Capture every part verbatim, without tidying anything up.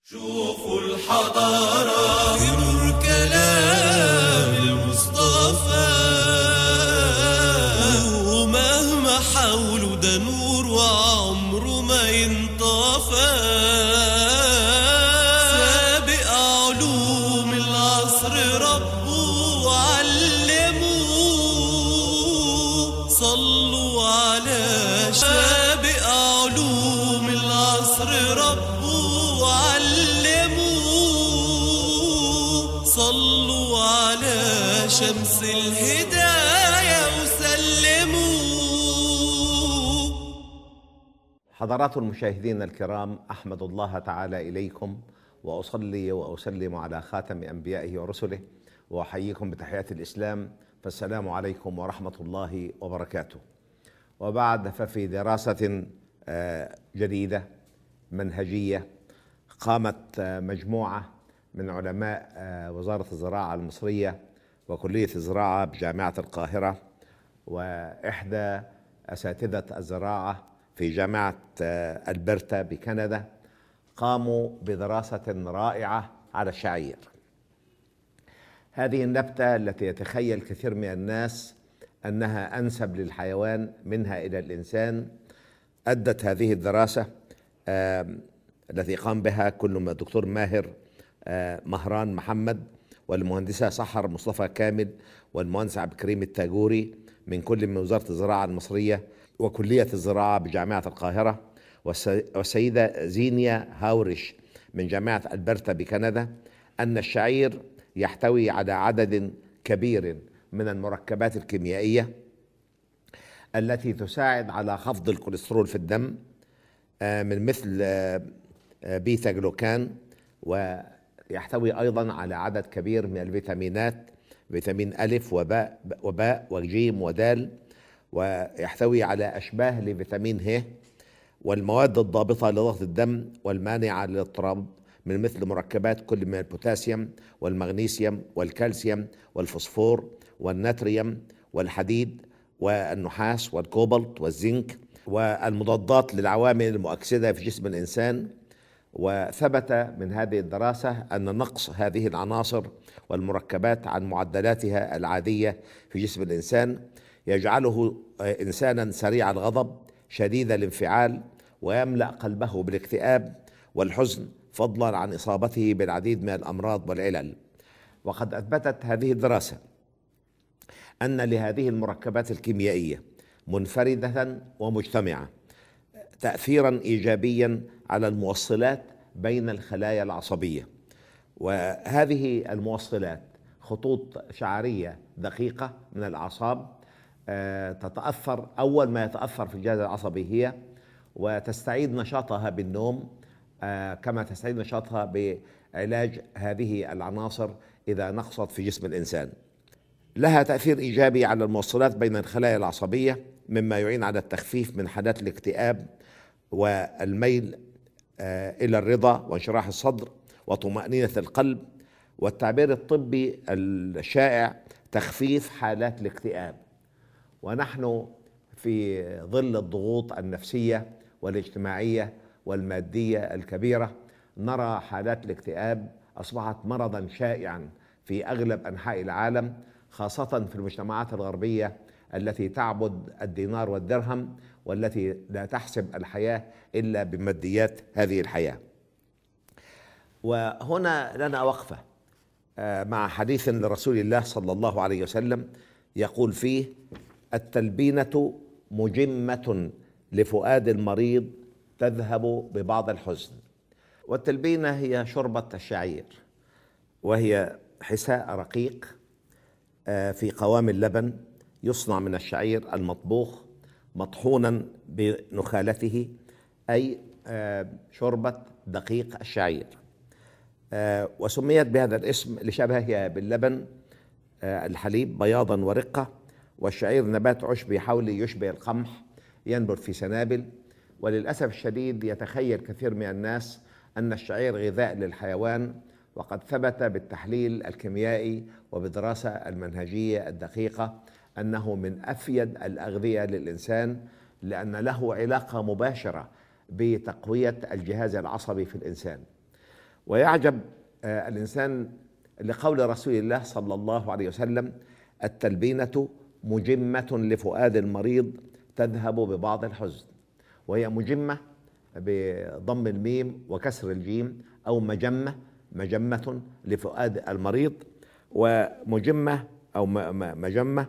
شوفوا الحضارة بنور كلام المصطفى، ومهما حاولوا ده نور وعمره ما ينطفى. سابق علوم العصر ربه وعلموه، صلوا على سابق علوم العصر ربه وعلموه، صلوا على شمس الهداية وسلموا. حضرات المشاهدين الكرام، أحمد الله تعالى إليكم وأصلي وأسلم على خاتم أنبيائه ورسله، وأحييكم بتحيات الإسلام، فالسلام عليكم ورحمة الله وبركاته. وبعد، ففي دراسة جديدة منهجية قامت مجموعة من علماء وزارة الزراعة المصرية وكلية الزراعة بجامعة القاهرة وإحدى أساتذة الزراعة في جامعة ألبرتا بكندا، قاموا بدراسة رائعة على الشعير. هذه النبتة التي يتخيل كثير من الناس أنها أنسب للحيوان منها إلى الإنسان، أدت هذه الدراسة التي قام بها كل من الدكتور ماهر مهران محمد، والمهندسة سحر مصطفى كامل، والمهندس عبد الكريم التاجوري من كل من وزارة الزراعة المصرية وكلية الزراعة بجامعة القاهرة، والسيدة زينيا هاورش من جامعة ألبرتا بكندا، أن الشعير يحتوي على عدد كبير من المركبات الكيميائية التي تساعد على خفض الكوليسترول في الدم، من مثل بيتا جلوكان، ويحتوي أيضا على عدد كبير من الفيتامينات، فيتامين ألف وباء وباء وجيم ودال، ويحتوي على أشباه لفيتامين ه، والمواد الضابطة لضغط الدم والمانعة للاضطراب من مثل مركبات كل من البوتاسيوم والمغنيسيوم والكالسيوم والفوسفور والناتريوم والحديد والنحاس والكوبالت والزنك، والمضادات للعوامل المؤكسدة في جسم الإنسان. وثبت من هذه الدراسة أن نقص هذه العناصر والمركبات عن معدلاتها العادية في جسم الإنسان يجعله إنسانا سريع الغضب شديد الانفعال، ويملأ قلبه بالاكتئاب والحزن، فضلا عن إصابته بالعديد من الأمراض والعلل. وقد أثبتت هذه الدراسة أن لهذه المركبات الكيميائية منفردة ومجتمعة تأثيرا إيجابيا على الموصلات بين الخلايا العصبية، وهذه الموصلات خطوط شعرية دقيقة من الأعصاب تتأثر، أول ما يتأثر في الجهاز العصبي هي، وتستعيد نشاطها بالنوم كما تستعيد نشاطها بعلاج هذه العناصر إذا نقصت في جسم الإنسان. لها تأثير إيجابي على الموصلات بين الخلايا العصبية، مما يعين على التخفيف من حالات الاكتئاب والميل إلى الرضا وانشراح الصدر وطمأنينة القلب، والتعبير الطبي الشائع تخفيف حالات الاكتئاب. ونحن في ظل الضغوط النفسية والاجتماعية والمادية الكبيرة نرى حالات الاكتئاب أصبحت مرضا شائعا في أغلب أنحاء العالم، خاصة في المجتمعات الغربية التي تعبد الدينار والدرهم، والتي لا تحسب الحياة إلا بماديات هذه الحياة. وهنا لنا وقفة مع حديث لرسول الله صلى الله عليه وسلم يقول فيه: التلبينة مجمة لفؤاد المريض تذهب ببعض الحزن. والتلبينة هي شوربة الشعير، وهي حساء رقيق في قوام اللبن يصنع من الشعير المطبوخ مطحونا بنخالته، أي شوربة دقيق الشعير، وسميت بهذا الاسم لشبهها باللبن الحليب بياضا ورقة. والشعير نبات عشبي حولي يشبه القمح، ينبت في سنابل. وللأسف الشديد يتخيل كثير من الناس أن الشعير غذاء للحيوان، وقد ثبت بالتحليل الكيميائي وبالدراسة المنهجية الدقيقة أنه من أفيد الأغذية للإنسان، لأن له علاقة مباشرة بتقوية الجهاز العصبي في الإنسان. ويعجب الإنسان لقول رسول الله صلى الله عليه وسلم: التلبينة مجمة لفؤاد المريض تذهب ببعض الحزن. وهي مجمة بضم الميم وكسر الجيم، أو مجمة، مجمة لفؤاد المريض. ومجمة أو مجمة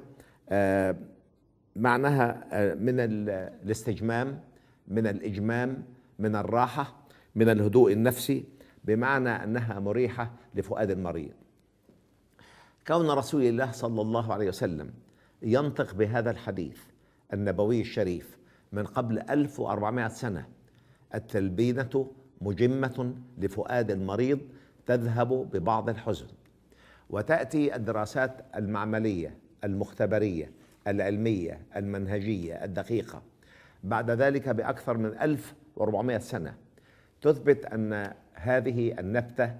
معناها من الاستجمام، من الإجمام، من الراحة، من الهدوء النفسي، بمعنى أنها مريحة لفؤاد المريض. كون رسول الله صلى الله عليه وسلم ينطق بهذا الحديث النبوي الشريف من قبل ألف وأربعمائة سنة: التلبينة مجمة لفؤاد المريض تذهب ببعض الحزن. وتأتي الدراسات المعملية المختبرية العلمية المنهجية الدقيقة بعد ذلك بأكثر من ألف وأربعمائة سنة تثبت أن هذه النبتة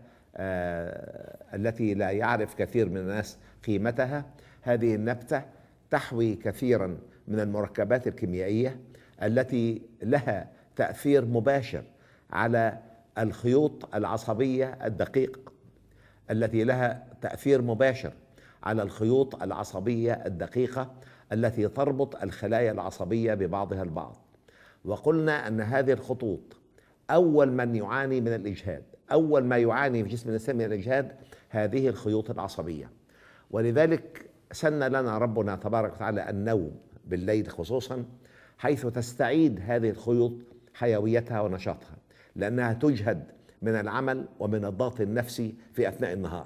آه التي لا يعرف كثير من الناس قيمتها، هذه النبتة تحوي كثيرا من المركبات الكيميائية التي لها تأثير مباشر على الخيوط العصبية الدقيقة، التي لها تأثير مباشر على الخيوط العصبية الدقيقة التي تربط الخلايا العصبية ببعضها البعض. وقلنا أن هذه الخطوط أول من يعاني من الإجهاد، أول ما يعاني في جسم الإنسان من الإجهاد هذه الخيوط العصبية. ولذلك سن لنا ربنا تبارك وتعالى النوم بالليل خصوصا، حيث تستعيد هذه الخيوط حيويتها ونشاطها، لأنها تجهد من العمل ومن الضغط النفسي في أثناء النهار.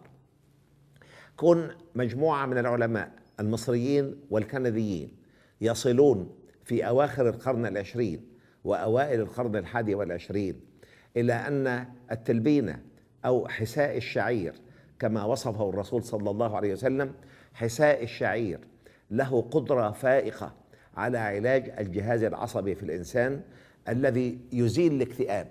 كون مجموعة من العلماء المصريين والكنديين يصلون في أواخر القرن العشرين وأوائل القرن الحادي والعشرين إلى أن التلبينة أو حساء الشعير كما وصفه الرسول صلى الله عليه وسلم، حساء الشعير له قدرة فائقة على علاج الجهاز العصبي في الإنسان، الذي يزيل الاكتئاب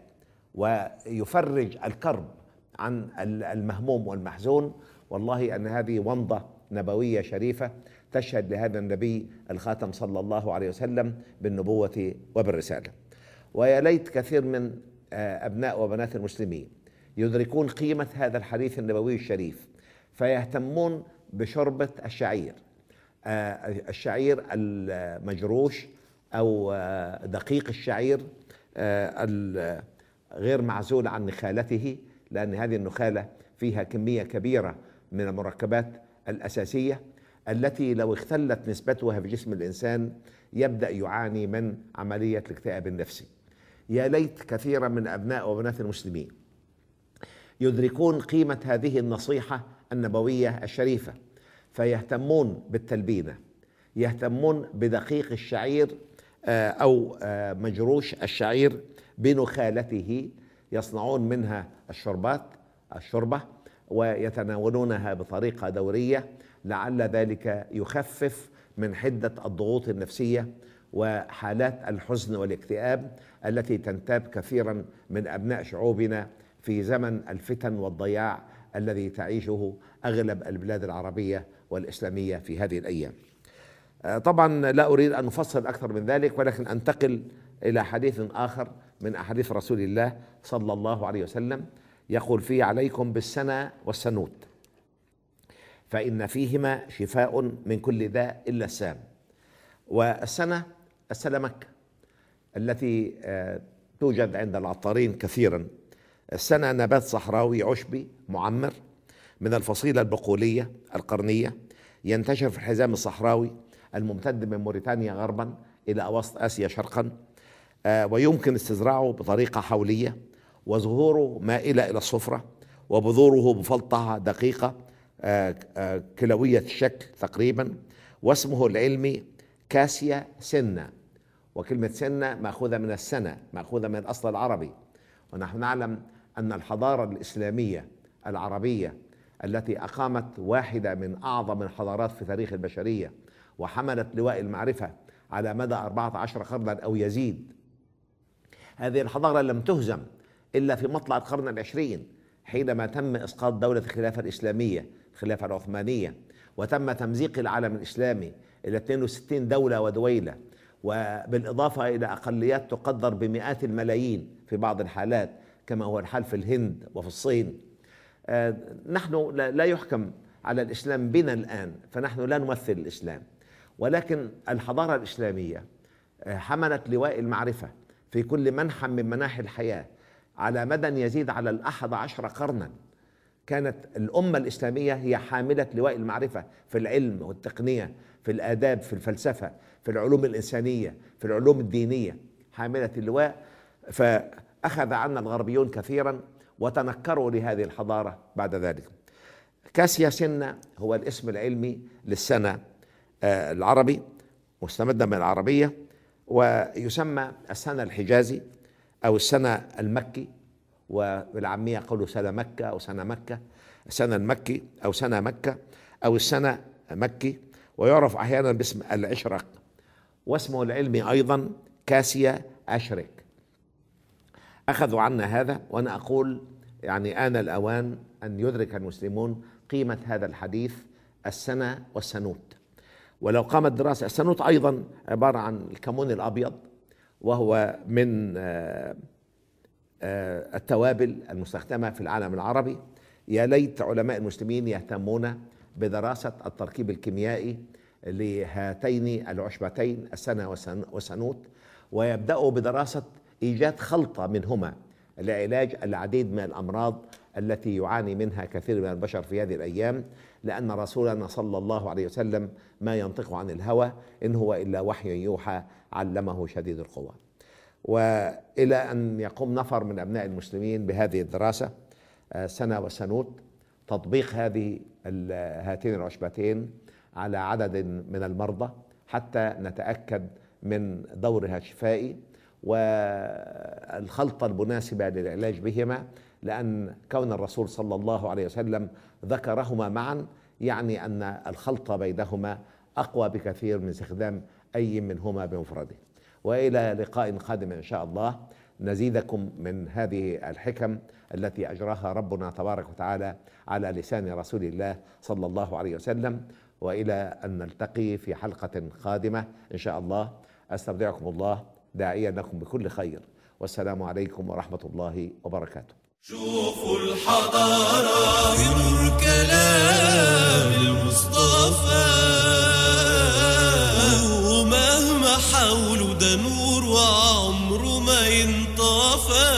ويفرج الكرب عن المهموم والمحزون. والله أن هذه ومضة نبوية شريفة تشهد لهذا النبي الخاتم صلى الله عليه وسلم بالنبوة وبالرسالة. ويا ليت كثير من أبناء وبنات المسلمين يدركون قيمة هذا الحديث النبوي الشريف فيهتمون بشوربة الشعير، الشعير المجروش أو دقيق الشعير غير معزول عن نخالته، لأن هذه النخالة فيها كمية كبيرة من المركبات الأساسية التي لو اختلت نسبتها في جسم الإنسان يبدأ يعاني من عملية الاكتئاب النفسي. يا ليت كثيرا من أبناء وبنات المسلمين يدركون قيمة هذه النصيحة النبوية الشريفة فيهتمون بالتلبينة، يهتمون بدقيق الشعير أو مجروش الشعير بنخالته، يصنعون منها الشربات الشربة ويتناولونها بطريقة دورية، لعل ذلك يخفف من حدة الضغوط النفسية وحالات الحزن والاكتئاب التي تنتاب كثيرا من أبناء شعوبنا في زمن الفتن والضياع الذي تعيشه أغلب البلاد العربية والإسلامية في هذه الأيام. طبعا لا أريد أن أفصل أكثر من ذلك، ولكن أنتقل إلى حديث آخر من أحاديث رسول الله صلى الله عليه وسلم، يقول فيه: عليكم بالسنة والسنوت فإن فيهما شفاء من كل داء إلا السام. والسنة السنة مكة التي توجد عند العطارين كثيرا. السنة نبات صحراوي عشبي معمر من الفصيلة البقولية القرنية، ينتشر في الحزام الصحراوي الممتد من موريتانيا غربا إلى أوسط آسيا شرقا، ويمكن استزراعه بطريقة حولية، وظهوره مائلة إلى الصفرة، وبذوره مفلطعة دقيقة كلوية الشكل تقريبا، واسمه العلمي كاسيا سنة. وكلمة سنة مأخوذة من السنة، مأخوذة من الأصل العربي. ونحن نعلم أن الحضارة الإسلامية العربية التي أقامت واحدة من أعظم الحضارات في تاريخ البشرية وحملت لواء المعرفة على مدى أربعة عشر قرنا أو يزيد، هذه الحضارة لم تهزم إلا في مطلع القرن العشرين حينما تم إسقاط دولة الخلافة الإسلامية الخلافة العثمانية، وتم تمزيق العالم الإسلامي إلى اثنين وستين دولة ودويلة، وبالإضافة إلى أقليات تقدر بمئات الملايين في بعض الحالات كما هو الحال في الهند وفي الصين. نحن لا يحكم على الإسلام بنا الآن، فنحن لا نمثل الإسلام، ولكن الحضارة الإسلامية حملت لواء المعرفة في كل منحى من مناحي الحياة على مدى يزيد على الأحد عشر قرنا. كانت الأمة الإسلامية هي حاملة لواء المعرفة في العلم والتقنية، في الآداب، في الفلسفة، في العلوم الإنسانية، في العلوم الدينية، حاملة اللواء. فأخذ عنا الغربيون كثيرا وتنكروا لهذه الحضارة بعد ذلك. كاسيا سنة هو الاسم العلمي للسنة العربي، مستمدة من العربية، ويسمى السنة الحجازي أو السنة المكي، وبالعامية يقولوا سنة مكة أو سنة مكة، السنة المكي أو سنة مكة أو السنة مكي، ويعرف أحيانا باسم العشرق، واسمه العلمي أيضا كاسيا أشرك. أخذوا عنا هذا، وأنا أقول يعني آن الأوان أن يدرك المسلمون قيمة هذا الحديث السنة والسنوت. ولو قامت دراسة السنوت أيضا عبارة عن الكمون الأبيض، وهو من التوابل المستخدمة في العالم العربي. يا ليت علماء المسلمين يهتمون بدراسة التركيب الكيميائي لهاتين العشبتين السنة والسنوت، ويبدأوا بدراسة إيجاد خلطة منهما لعلاج العديد من الأمراض التي يعاني منها كثير من البشر في هذه الأيام، لأن رسولنا صلى الله عليه وسلم ما ينطق عن الهوى إن هو إلا وحي يوحى علمه شديد القوى. وإلى أن يقوم نفر من أبناء المسلمين بهذه الدراسة سنة وسنوت، تطبيق هذه هاتين العشبتين على عدد من المرضى حتى نتأكد من دورها الشفائي والخلطة المناسبة للعلاج بهما، لأن كون الرسول صلى الله عليه وسلم ذكرهما معا يعني أن الخلطة بينهما أقوى بكثير من استخدام أي منهما بمفرده. وإلى لقاء قادم إن شاء الله نزيدكم من هذه الحكم التي أجراها ربنا تبارك وتعالى على لسان رسول الله صلى الله عليه وسلم. وإلى أن نلتقي في حلقة قادمة إن شاء الله، أستودعكم الله داعيا لكم بكل خير، والسلام عليكم ورحمة الله وبركاته. شوفوا الحضارة بنور كلام المصطفى، ومهما حاولوا ده نور وعمره ما ينطفى.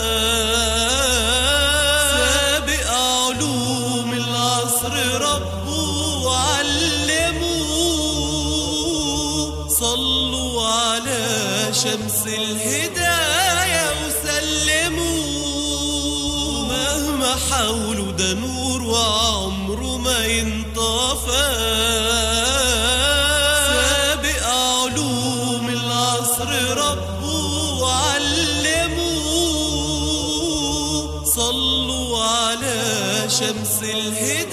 سابق علوم العصر ربه وعلموه، صلوا على شمس الهداية وسلموا. مهما حاولوا ده نور وعمره ما ينطفى. سابق علوم العصر ربه وعلموه، صلوا على شمس الهداية